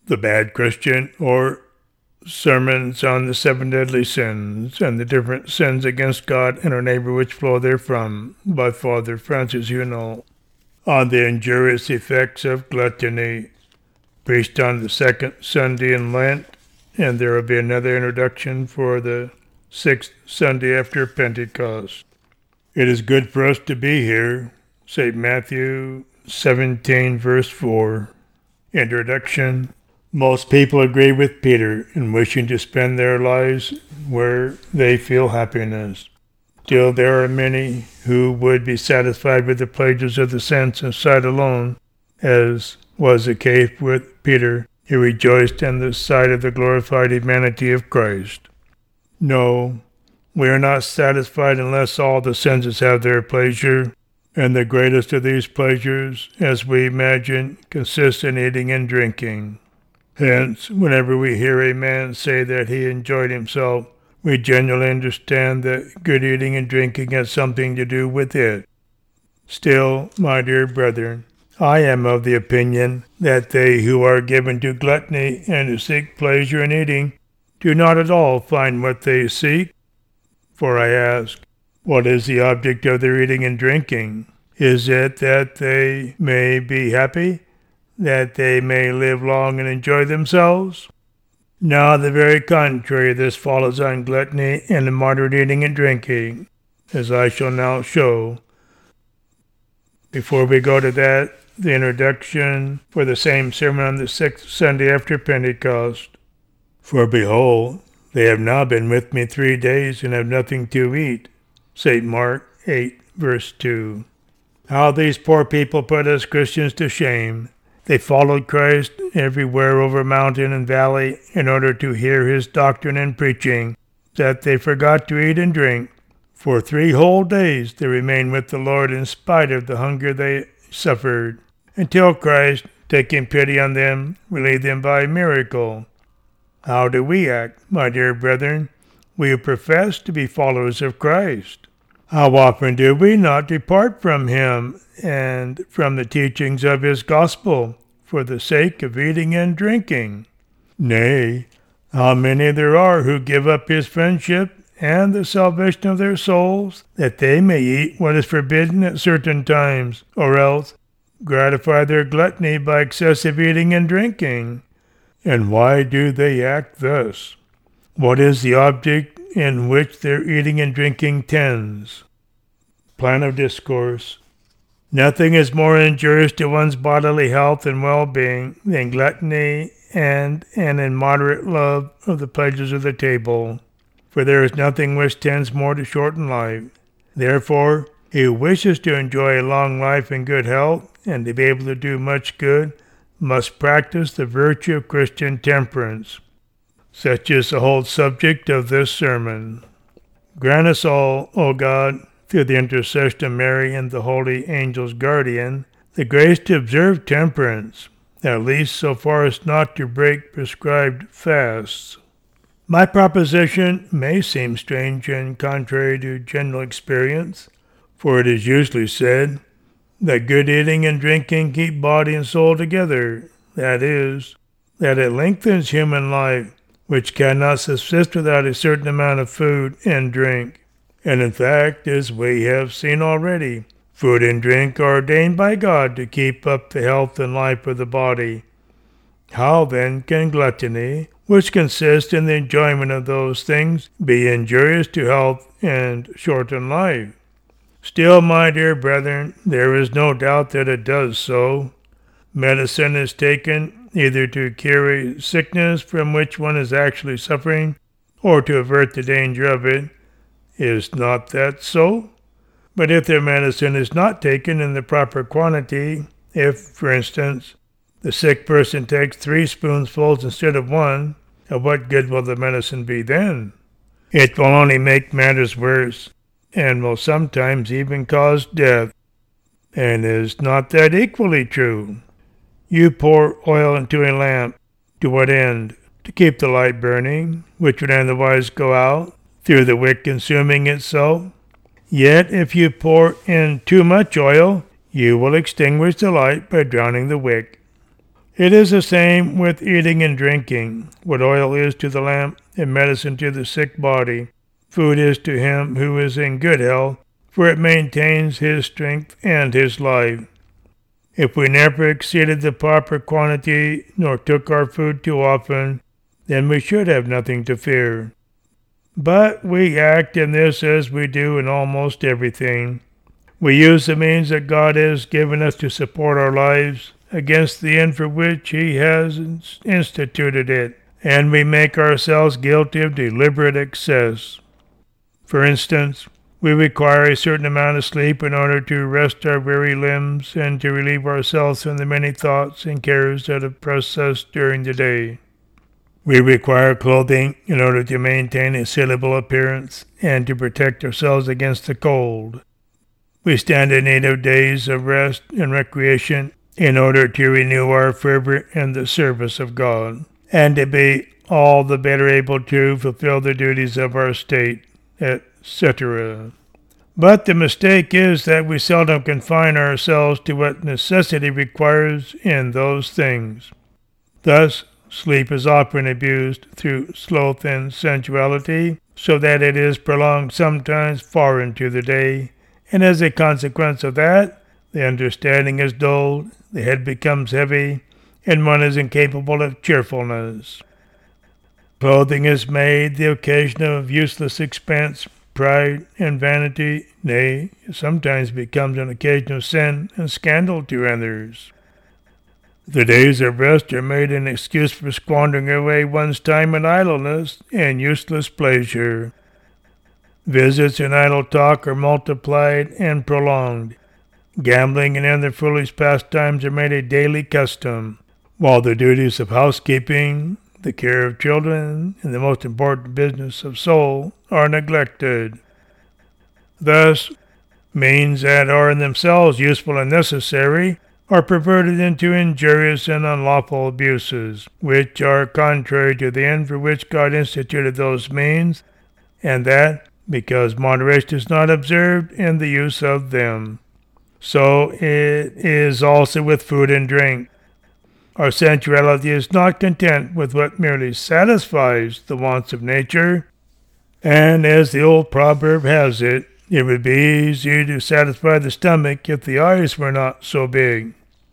The Bad Christian, or sermons on the 7 deadly sins and the different sins against God and our neighbor which flow therefrom, by Father Francis Huenel. On the injurious effects of gluttony, preached on the second Sunday in Lent, and there will be another introduction for the 6th Sunday after Pentecost. It is good for us to be here. St. Matthew 17, verse 4. Introduction. Most people agree with Peter in wishing to spend their lives where they feel happiness. Still, there are many who would be satisfied with the pleasures of the sense and sight alone, as was the case with Peter, who rejoiced in the sight of the glorified humanity of Christ. No, we are not satisfied unless all the senses have their pleasure, and the greatest of these pleasures, as we imagine, consists in eating and drinking. Hence, whenever we hear a man say that he enjoyed himself, we generally understand that good eating and drinking has something to do with it. Still, my dear brethren, I am of the opinion that they who are given to gluttony and who seek pleasure in eating do not at all find what they seek. For I ask, what is the object of their eating and drinking? Is it that they may be happy? That they may live long and enjoy themselves? Now, the very contrary, this follows on gluttony and immoderate eating and drinking, as I shall now show. Before we go to that, the introduction for the same sermon on the 6th Sunday after Pentecost. For behold, they have now been with me 3 days and have nothing to eat. St. Mark 8, verse 2. How these poor people put us Christians to shame. They followed Christ everywhere over mountain and valley in order to hear his doctrine and preaching, that they forgot to eat and drink. For 3 whole days they remained with the Lord in spite of the hunger they suffered, until Christ, taking pity on them, relieved them by miracle. How do we act, my dear brethren, we who profess to be followers of Christ? How often do we not depart from him and from the teachings of his gospel for the sake of eating and drinking? Nay, how many there are who give up his friendship and the salvation of their souls, that they may eat what is forbidden at certain times, or else gratify their gluttony by excessive eating and drinking. And why do they act thus? What is the object in which their eating and drinking tends? Plan of discourse. Nothing is more injurious to one's bodily health and well-being than gluttony and an immoderate love of the pleasures of the table, for there is nothing which tends more to shorten life. Therefore, he who wishes to enjoy a long life and good health, and to be able to do much good, must practice the virtue of Christian temperance. Such is the whole subject of this sermon. Grant us all, O God, through the intercession of Mary and the holy angel's guardian, the grace to observe temperance, at least so far as not to break prescribed fasts. My proposition may seem strange and contrary to general experience, for it is usually said that good eating and drinking keep body and soul together, that is, that it lengthens human life, which cannot subsist without a certain amount of food and drink. And in fact, as we have seen already, food and drink are ordained by God to keep up the health and life of the body. How then can gluttony, which consists in the enjoyment of those things, be injurious to health and shorten life? Still, my dear brethren, there is no doubt that it does so. Medicine is taken either to cure a sickness from which one is actually suffering, or to avert the danger of it. Is not that so? But if the medicine is not taken in the proper quantity, if, for instance, the sick person takes 3 spoonfuls instead of 1, of what good will the medicine be then? It will only make matters worse, and will sometimes even cause death. And is not that equally true? You pour oil into a lamp. To what end? To keep the light burning, which would otherwise go out, through the wick consuming itself. Yet if you pour in too much oil, you will extinguish the light by drowning the wick. It is the same with eating and drinking. What oil is to the lamp and medicine to the sick body, food is to him who is in good health, for it maintains his strength and his life. If we never exceeded the proper quantity, nor took our food too often, then we should have nothing to fear. But we act in this as we do in almost everything. We use the means that God has given us to support our lives against the end for which He has instituted it, and we make ourselves guilty of deliberate excess. For instance, we require a certain amount of sleep in order to rest our weary limbs and to relieve ourselves from the many thoughts and cares that oppress us during the day. We require clothing in order to maintain a suitable appearance and to protect ourselves against the cold. We stand in need of days of rest and recreation in order to renew our fervor in the service of God, and to be all the better able to fulfill the duties of our state, etc. But the mistake is that we seldom confine ourselves to what necessity requires in those things. Thus, sleep is often abused through sloth and sensuality, so that it is prolonged sometimes far into the day, and as a consequence of that, the understanding is dulled, the head becomes heavy, and one is incapable of cheerfulness. Clothing is made the occasion of useless expense, pride, and vanity, nay, it sometimes becomes an occasion of sin and scandal to others. The days of rest are made an excuse for squandering away one's time in idleness and useless pleasure. Visits and idle talk are multiplied and prolonged. Gambling and other foolish pastimes are made a daily custom, while the duties of housekeeping, the care of children, and the most important business of soul are neglected. Thus, means that are in themselves useful and necessary are perverted into injurious and unlawful abuses, which are contrary to the end for which God instituted those means, and that because moderation is not observed in the use of them. So it is also with food and drink. Our sensuality is not content with what merely satisfies the wants of nature, and as the old proverb has it, it would be easy to satisfy the stomach if the eyes were not so big.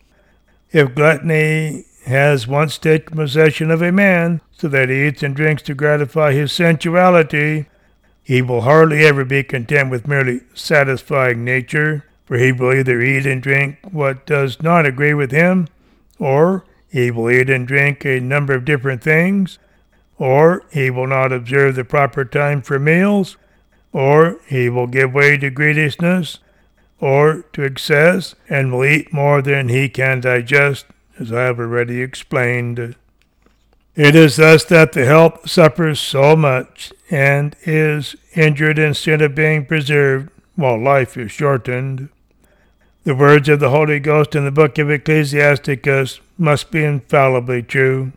If gluttony has once taken possession of a man, so that he eats and drinks to gratify his sensuality, he will hardly ever be content with merely satisfying nature, for he will either eat and drink what does not agree with him, or he will eat and drink a number of different things, or he will not observe the proper time for meals, or he will give way to greediness, or to excess, and will eat more than he can digest, as I have already explained. It is thus that the health suffers so much, and is injured instead of being preserved, while life is shortened. The words of the Holy Ghost in the book of Ecclesiasticus must be infallibly true.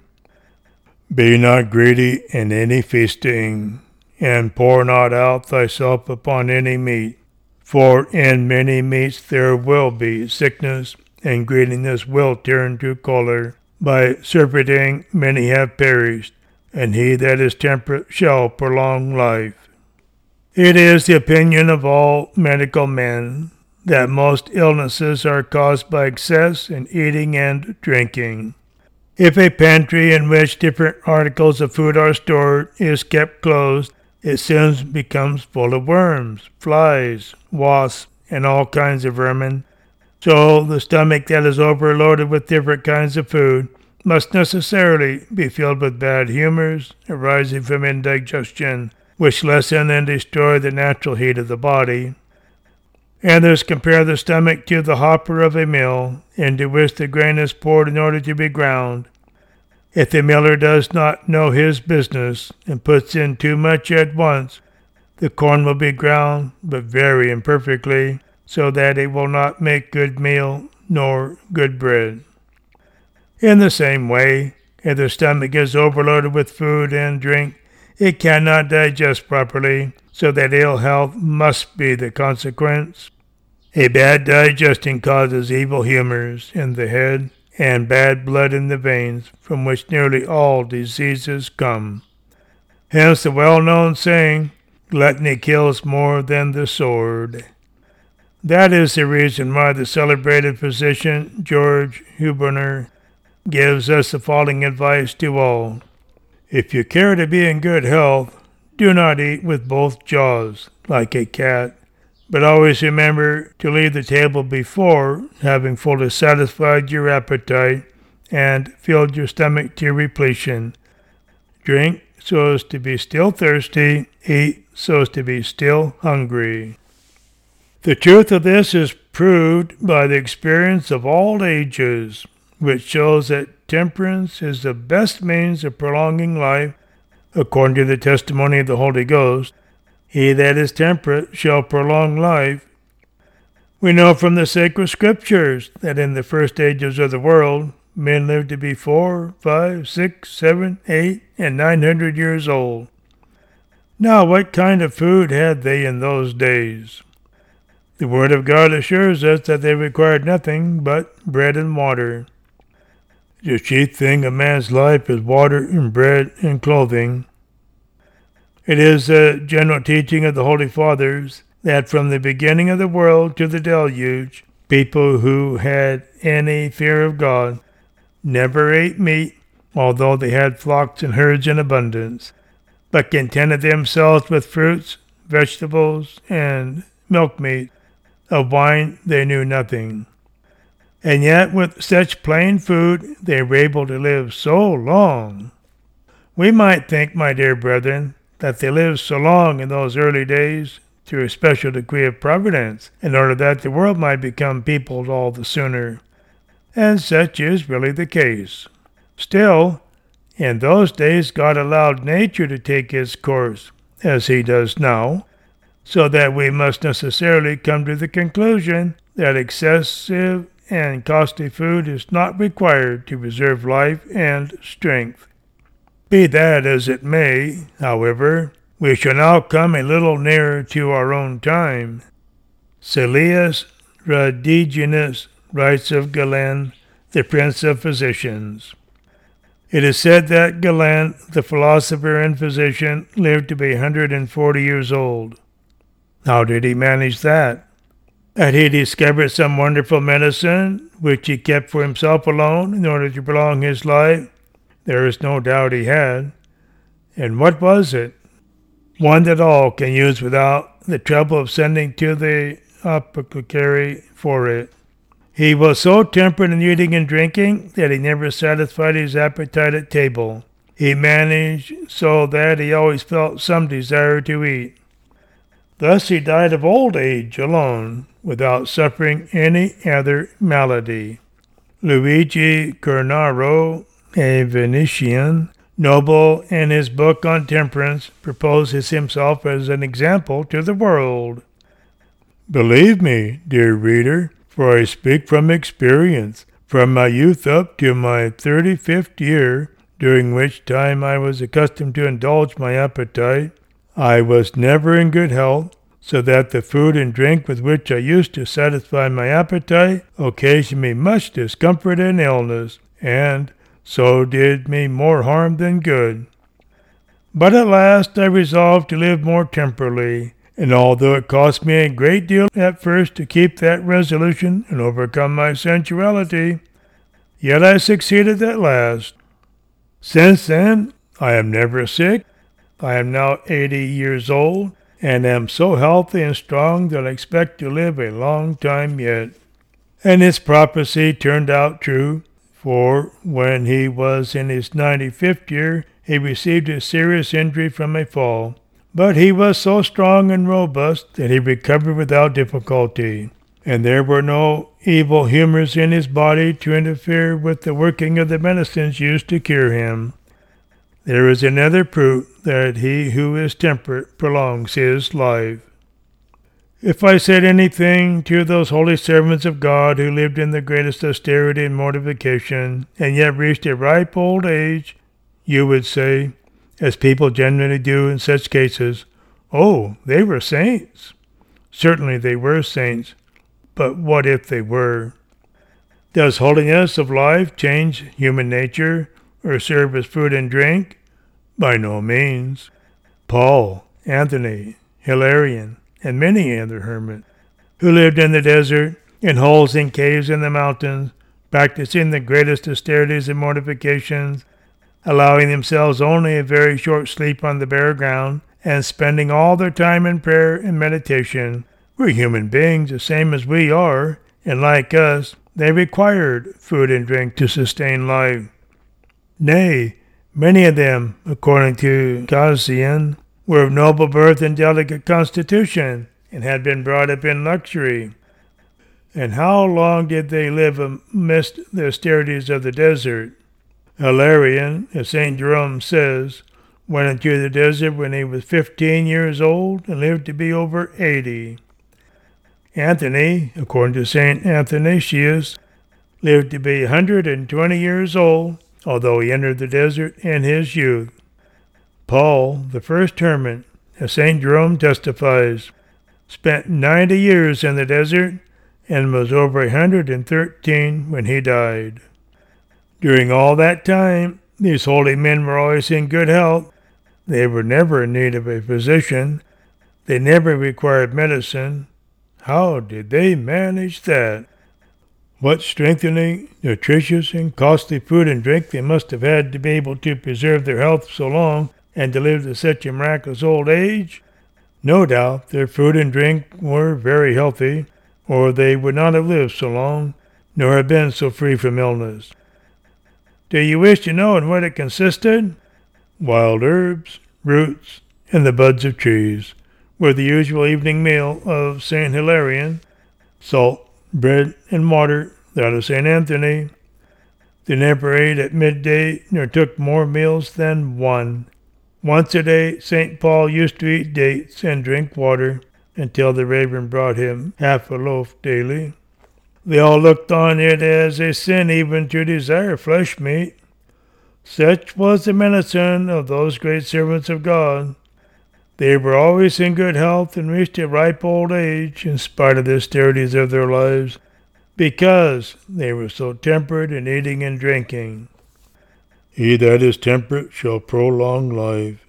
Be not greedy in any feasting, and pour not out thyself upon any meat. For in many meats there will be sickness, and greediness will turn to choler. By surfeiting many have perished, and he that is temperate shall prolong life. It is the opinion of all medical men that most illnesses are caused by excess in eating and drinking. If a pantry in which different articles of food are stored is kept closed, it soon becomes full of worms, flies, wasps, and all kinds of vermin. So the stomach that is overloaded with different kinds of food must necessarily be filled with bad humors arising from indigestion, which lessen and destroy the natural heat of the body. Others compare the stomach to the hopper of a mill, into which the grain is poured in order to be ground. If the miller does not know his business, and puts in too much at once, the corn will be ground, but very imperfectly, so that it will not make good meal nor good bread. In the same way, if the stomach is overloaded with food and drink, it cannot digest properly, so that ill health must be the consequence. A bad digestion causes evil humors in the head and bad blood in the veins, from which nearly all diseases come. Hence the well-known saying, gluttony kills more than the sword. That is the reason why the celebrated physician George Huberner gives us the following advice to all. If you care to be in good health, do not eat with both jaws, like a cat, but always remember to leave the table before having fully satisfied your appetite and filled your stomach to repletion. Drink so as to be still thirsty, eat so as to be still hungry. The truth of this is proved by the experience of all ages, which shows that temperance is the best means of prolonging life, according to the testimony of the Holy Ghost. He that is temperate shall prolong life. We know from the sacred scriptures that in the first ages of the world, men lived to be 4, 5, 6, 7, 8, and 900 years old. Now, what kind of food had they in those days? The Word of God assures us that they required nothing but bread and water. The chief thing of man's life is water and bread and clothing. It is the general teaching of the Holy Fathers that from the beginning of the world to the deluge, people who had any fear of God never ate meat, although they had flocks and herds in abundance, but contented themselves with fruits, vegetables, and milk meat. Of wine they knew nothing. And yet with such plain food they were able to live so long. We might think, my dear brethren, that they lived so long in those early days through a special decree of providence, in order that the world might become peopled all the sooner. And such is really the case. Still, in those days God allowed nature to take its course, as he does now, so that we must necessarily come to the conclusion that excessive and costly food is not required to preserve life and strength. Be that as it may, however, we shall now come a little nearer to our own time. Silius Rhodiginus writes of Galen, the prince of physicians. It is said that Galen, the philosopher and physician, lived to be 140 years old. How did he manage that? Had he discovered some wonderful medicine which he kept for himself alone in order to prolong his life? There is no doubt he had. And what was it? One that all can use without the trouble of sending to the apothecary for it. He was so temperate in eating and drinking that he never satisfied his appetite at table. He managed so that he always felt some desire to eat. Thus he died of old age alone, without suffering any other malady. Luigi Cornaro, a Venetian noble, in his book on temperance, proposes himself as an example to the world. Believe me, dear reader, for I speak from experience, from my youth up to my 35th year, during which time I was accustomed to indulge my appetite, I was never in good health, so that the food and drink with which I used to satisfy my appetite occasioned me much discomfort and illness, and so did me more harm than good. But at last I resolved to live more temperately, and although it cost me a great deal at first to keep that resolution and overcome my sensuality, yet I succeeded at last. Since then, I am never sick. I am now 80 years old, and am so healthy and strong that I expect to live a long time yet. And his prophecy turned out true, for when he was in his 95th year, he received a serious injury from a fall. But he was so strong and robust that he recovered without difficulty, and there were no evil humors in his body to interfere with the working of the medicines used to cure him. There is another proof that he who is temperate prolongs his life. If I said anything to those holy servants of God who lived in the greatest austerity and mortification, and yet reached a ripe old age, you would say, as people generally do in such cases, "Oh, they were saints." Certainly they were saints, but what if they were? Does holiness of life change human nature or serve as food and drink? By no means. Paul, Anthony, Hilarion, and many other hermits who lived in the desert, in holes and caves in the mountains, practicing the greatest austerities and mortifications, allowing themselves only a very short sleep on the bare ground, and spending all their time in prayer and meditation, were human beings the same as we are, and like us, they required food and drink to sustain life. Nay, many of them, according to Cassian, were of noble birth and delicate constitution, and had been brought up in luxury. And how long did they live amidst the austerities of the desert? Hilarion, as St. Jerome says, went into the desert when he was 15 years old and lived to be over 80. Anthony, according to St. Athanasius, lived to be 120 years old, although he entered the desert in his youth. Paul, the first hermit, as St. Jerome testifies, spent 90 years in the desert and was over 113 when he died. During all that time, these holy men were always in good health. They were never in need of a physician. They never required medicine. How did they manage that? What strengthening, nutritious, and costly food and drink they must have had to be able to preserve their health so long and to live to such a miraculous old age? No doubt their food and drink were very healthy, or they would not have lived so long, nor have been so free from illness. Do you wish to know in what it consisted? Wild herbs, roots, and the buds of trees were the usual evening meal of St. Hilarion. Salt, bread, and water, that of St. Anthony. They never ate at midday, nor took more meals than one. Once a day, St. Paul used to eat dates and drink water until the raven brought him half a loaf daily. They all looked on it as a sin even to desire flesh meat. Such was the medicine of those great servants of God. They were always in good health and reached a ripe old age in spite of the austerities of their lives, because they were so temperate in eating and drinking. He that is temperate shall prolong life.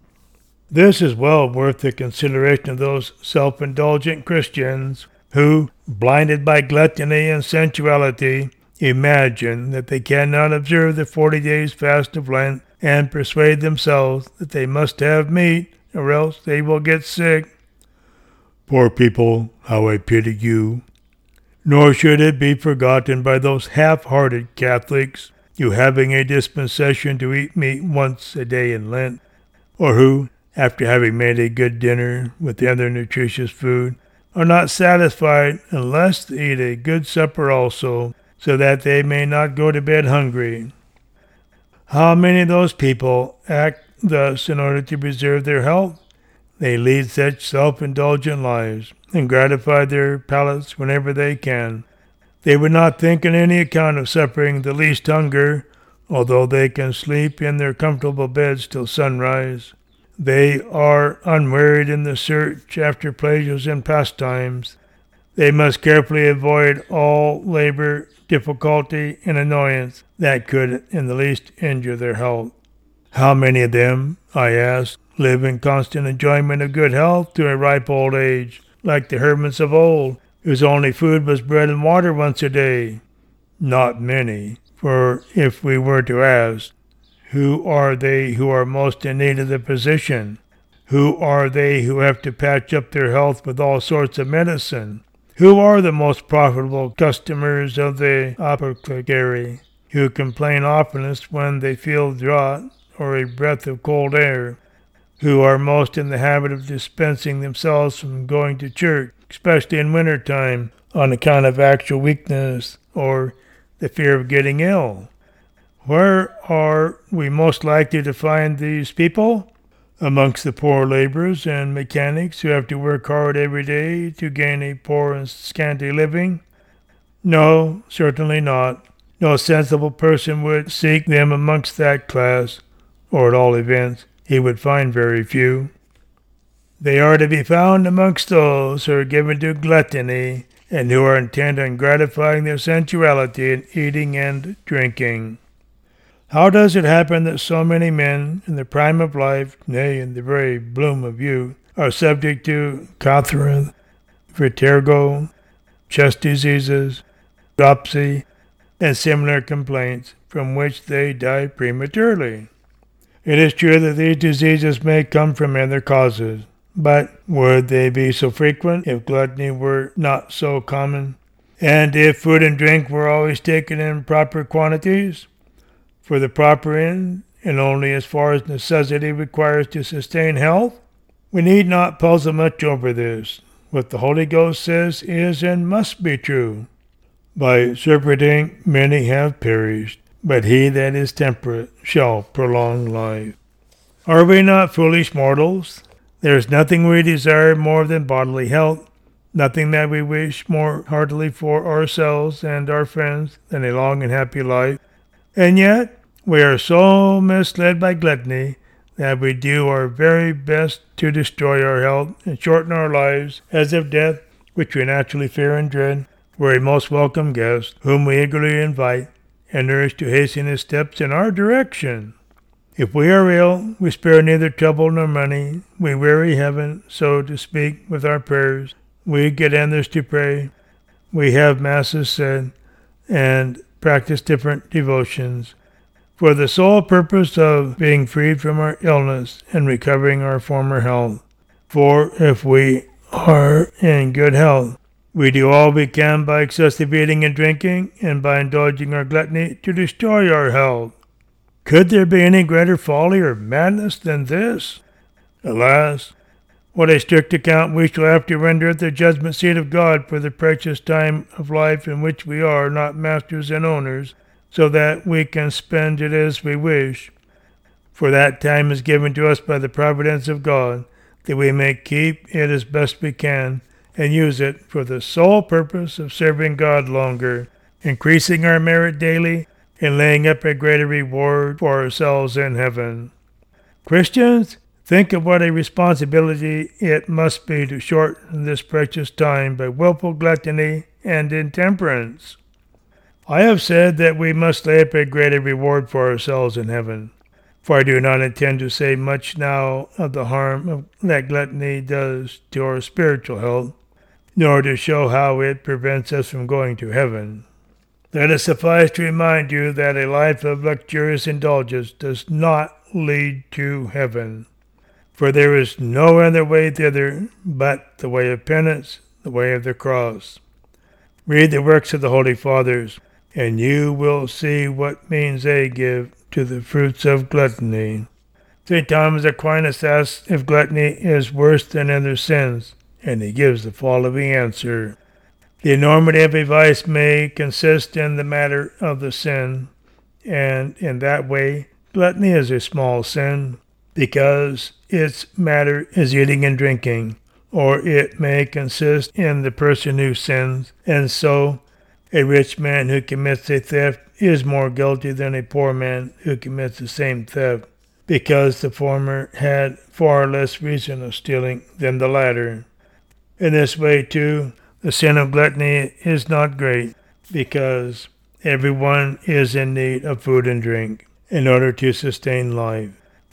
This is well worth the consideration of those self-indulgent Christians who, blinded by gluttony and sensuality, imagine that they cannot observe the 40 days fast of Lent and persuade themselves that they must have meat or else they will get sick. Poor people, how I pity you. Nor should it be forgotten by those half-hearted Catholics who, having a dispensation to eat meat once a day in Lent, or who, after having made a good dinner with the other nutritious food, are not satisfied unless they eat a good supper also, so that they may not go to bed hungry. How many of those people act thus in order to preserve their health? They lead such self-indulgent lives and gratify their palates whenever they can. They would not think on any account of suffering the least hunger, although they can sleep in their comfortable beds till sunrise. They are unwearied in the search after pleasures and pastimes. They must carefully avoid all labor, difficulty, and annoyance that could in the least injure their health. How many of them, I ask, live in constant enjoyment of good health to a ripe old age, like the hermits of old, whose only food was bread and water once a day? Not many, for if we were to ask, who are they who are most in need of the physician? Who are they who have to patch up their health with all sorts of medicine? Who are the most profitable customers of the apothecary, who complain oftenest when they feel draught or a breath of cold air? Who are most in the habit of dispensing themselves from going to church, especially in winter time, on account of actual weakness or the fear of getting ill? Where are we most likely to find these people? Amongst the poor laborers and mechanics who have to work hard every day to gain a poor and scanty living? No, certainly not. No sensible person would seek them amongst that class, or at all events, he would find very few. They are to be found amongst those who are given to gluttony and who are intent on gratifying their sensuality in eating and drinking. How does it happen that so many men in the prime of life, nay, in the very bloom of youth, are subject to coughing, vertigo, chest diseases, dropsy, and similar complaints from which they die prematurely? It is true that these diseases may come from other causes, but would they be so frequent if gluttony were not so common, and if food and drink were always taken in proper quantities, for the proper end, and only as far as necessity requires to sustain health? We need not puzzle much over this. What the Holy Ghost says is and must be true. By surfeiting many have perished, but he that is temperate shall prolong life. Are we not foolish mortals? There is nothing we desire more than bodily health, nothing that we wish more heartily for ourselves and our friends than a long and happy life. And yet we are so misled by gluttony that we do our very best to destroy our health and shorten our lives, as if death, which we naturally fear and dread, were a most welcome guest, whom we eagerly invite and urge to hasten his steps in our direction. If we are ill, we spare neither trouble nor money. We weary heaven, so to speak, with our prayers. We get others to pray. We have masses said, and practice different devotions, for the sole purpose of being freed from our illness and recovering our former health. For if we are in good health, we do all we can by excessive eating and drinking, and by indulging our gluttony to destroy our health. Could there be any greater folly or madness than this? Alas, what a strict account we shall have to render at the judgment seat of God for the precious time of life in which we are not masters and owners, so that we can spend it as we wish. For that time is given to us by the providence of God, that we may keep it as best we can, and use it for the sole purpose of serving God longer, increasing our merit daily, and laying up a greater reward for ourselves in heaven. Christians, think of what a responsibility it must be to shorten this precious time by willful gluttony and intemperance. I have said that we must lay up a greater reward for ourselves in heaven, for I do not intend to say much now of the harm that gluttony does to our spiritual health, nor to show how it prevents us from going to heaven. Let it suffice to remind you that a life of luxurious indulgence does not lead to heaven, for there is no other way thither but the way of penance, the way of the cross. Read the works of the Holy Fathers, and you will see what means they give to the fruits of gluttony. St. Thomas Aquinas asks if gluttony is worse than other sins, and he gives the following answer. The enormity of a vice may consist in the matter of the sin, and in that way gluttony is a small sin, because its matter is eating and drinking, or it may consist in the person who sins, and so a rich man who commits a theft is more guilty than a poor man who commits the same theft, because the former had far less reason of stealing than the latter. In this way, too, the sin of gluttony is not great, because everyone is in need of food and drink in order to sustain life.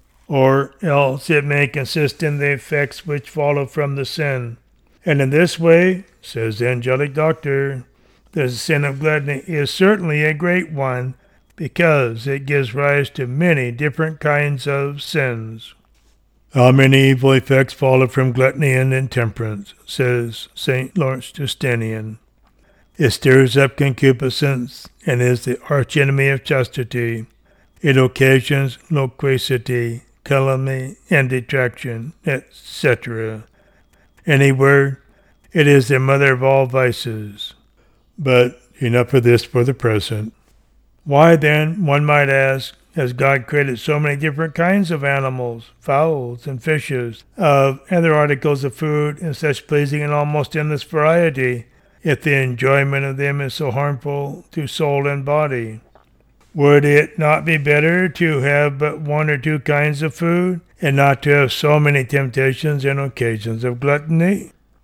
Or else it may consist in the effects which follow from the sin. And in this way, says the angelic doctor, the sin of gluttony is certainly a great one, because it gives rise to many different kinds of sins. How many evil effects follow from gluttony and intemperance, says St. Lawrence Justinian. It stirs up concupiscence, and is the archenemy of chastity. It occasions loquacity, calumny, and detraction, etc. In a word, it is the mother of all vices. But enough of this for the present. Why then, one might ask, has God created so many different kinds of animals, fowls, and fishes, of other articles of food in such pleasing and almost endless variety, if the enjoyment of them is so harmful to soul and body? Would it not be better to have but one or two kinds of food, and not to have so many temptations and occasions of gluttony?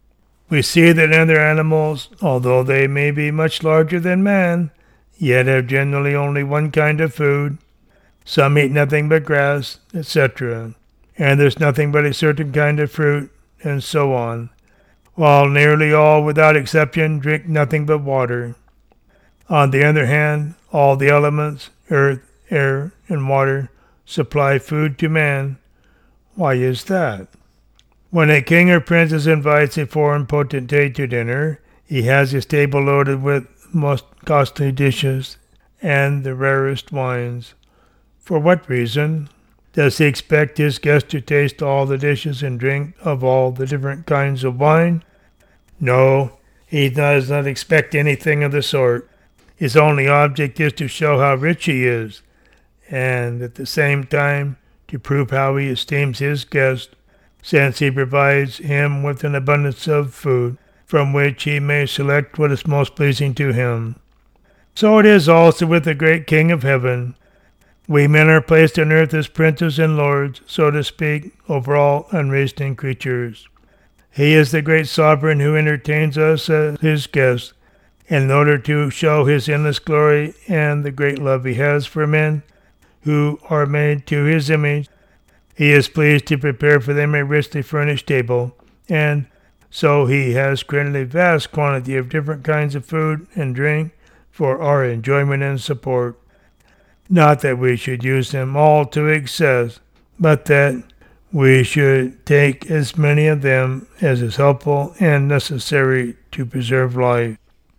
We see that other animals, although they may be much larger than man, yet have generally only one kind of food. Some eat nothing but grass, etc., and there's nothing but a certain kind of fruit, and so on, while nearly all, without exception, drink nothing but water. On the other hand, all the elements, earth, air, and water, supply food to man. Why is that? When a king or princess invites a foreign potentate to dinner, he has his table loaded with most costly dishes and the rarest wines. For what reason? Does he expect his guest to taste all the dishes and drink of all the different kinds of wine? No, he does not expect anything of the sort. His only object is to show how rich he is, and at the same time to prove how he esteems his guest, since he provides him with an abundance of food, from which he may select what is most pleasing to him. So it is also with the great King of heaven. We men are placed on earth as princes and lords, so to speak, over all unreasoning creatures. He is the great sovereign who entertains us as his guests, and in order to show his endless glory and the great love he has for men who are made to his image, he is pleased to prepare for them a richly furnished table, and so he has created a vast quantity of different kinds of food and drink for our enjoyment and support. Not that we should use them all to excess, but that we should take as many of them as is helpful and necessary to preserve life.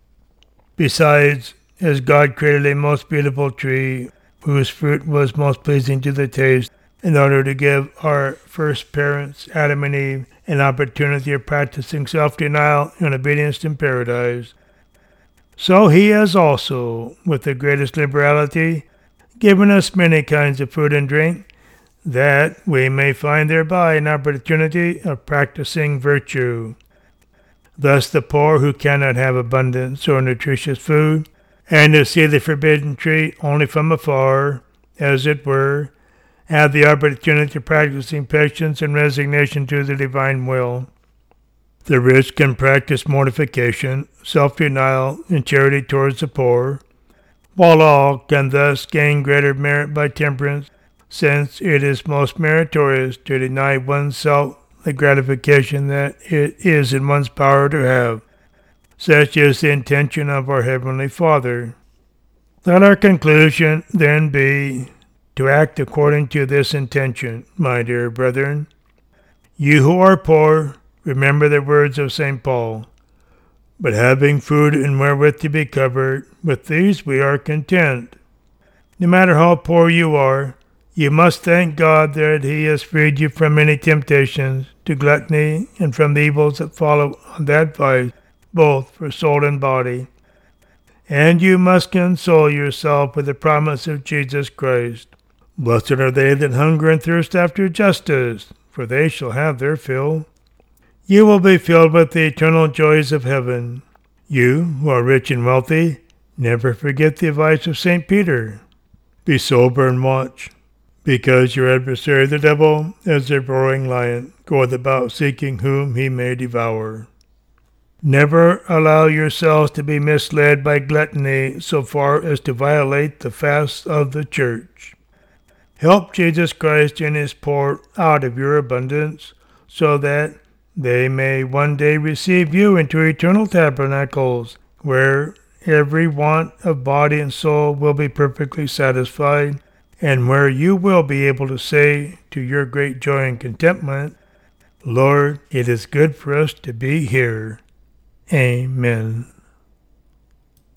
Besides, as God created a most beautiful tree, whose fruit was most pleasing to the taste, in order to give our first parents, Adam and Eve, an opportunity of practicing self-denial and obedience in paradise, so he has also, with the greatest liberality, given us many kinds of food and drink, that we may find thereby an opportunity of practicing virtue. Thus the poor who cannot have abundance or nutritious food, and who see the forbidden tree only from afar, as it were, have the opportunity of practicing patience and resignation to the divine will. The rich can practice mortification, self-denial, and charity towards the poor, while all can thus gain greater merit by temperance, since it is most meritorious to deny oneself the gratification that it is in one's power to have. Such is the intention of our Heavenly Father. Let our conclusion then be to act according to this intention, my dear brethren. You who are poor, remember the words of St. Paul. But having food and wherewith to be covered, with these we are content. No matter how poor you are, you must thank God that He has freed you from many temptations to gluttony and from the evils that follow on that vice, both for soul and body. And you must console yourself with the promise of Jesus Christ. Blessed are they that hunger and thirst after justice, for they shall have their fill. You will be filled with the eternal joys of heaven. You, who are rich and wealthy, never forget the advice of St. Peter. Be sober and watch, because your adversary the devil, as a roaring lion, goeth about seeking whom he may devour. Never allow yourselves to be misled by gluttony so far as to violate the fasts of the Church. Help Jesus Christ and His poor out of your abundance, so that they may one day receive you into eternal tabernacles, where every want of body and soul will be perfectly satisfied, and where you will be able to say to your great joy and contentment, Lord, it is good for us to be here. Amen.